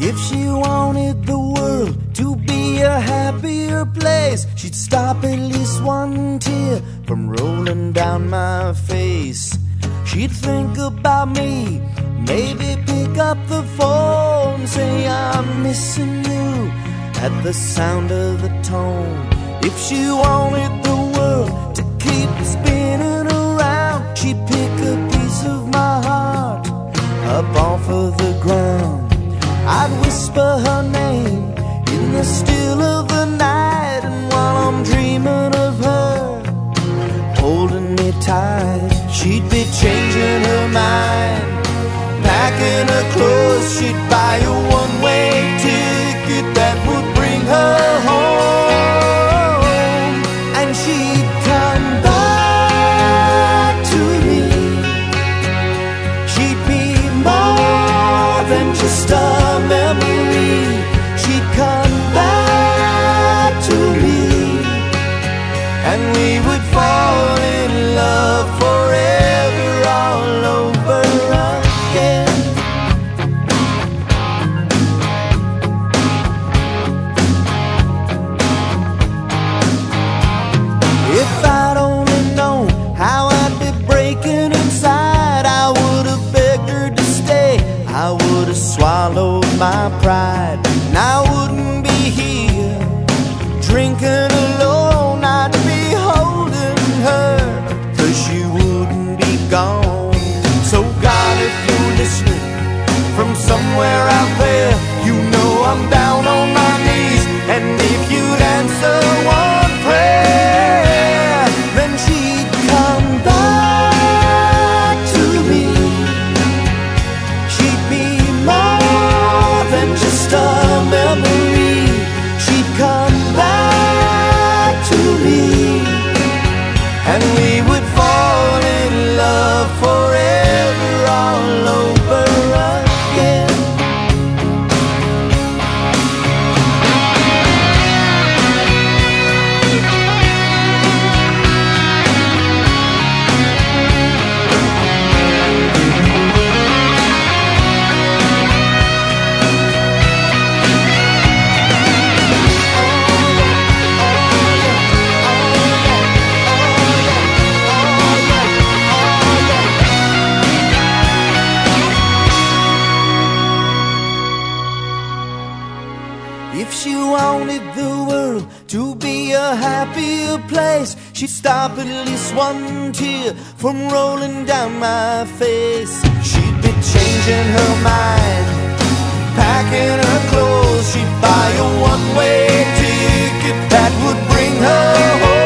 If she wanted the world to be a happier place, she'd stop at least one tear from rolling down my face. She'd think about me, maybe pick up the phone, say I'm missing you at the sound of the tone. If she wanted the world to keep spinning around, she'd pick a piece of my heart up off of the ground. I'd whisper her name in the still of the night, and while I'm dreaming of her holding me tight, she'd be changing her mind, packing her clothes. She'd buy a one-way ticket that would bring her home, and she'd come back to me. She'd be more than just a memory. She'd come back to me, and we would fall in love forever all over again. If I'd only known how I'd be breaking inside, I would have begged her to stay, I would have swallowed my pride, and I wouldn't be here drinking alone. I'd be holding her, 'cause she wouldn't be gone. So God, if you're listening from somewhere out there, you know I'm down on my knees, and if you'd answer one prayer, then she'd come back to me. She'd be more than just a memory. She'd come back to me, and we would fall in love forever all over again. If she wanted the world to be a happier place, she'd stop at least one tear from rolling down my face. She'd be changing her mind, packing her clothes. She'd buy a one-way ticket that would bring her home.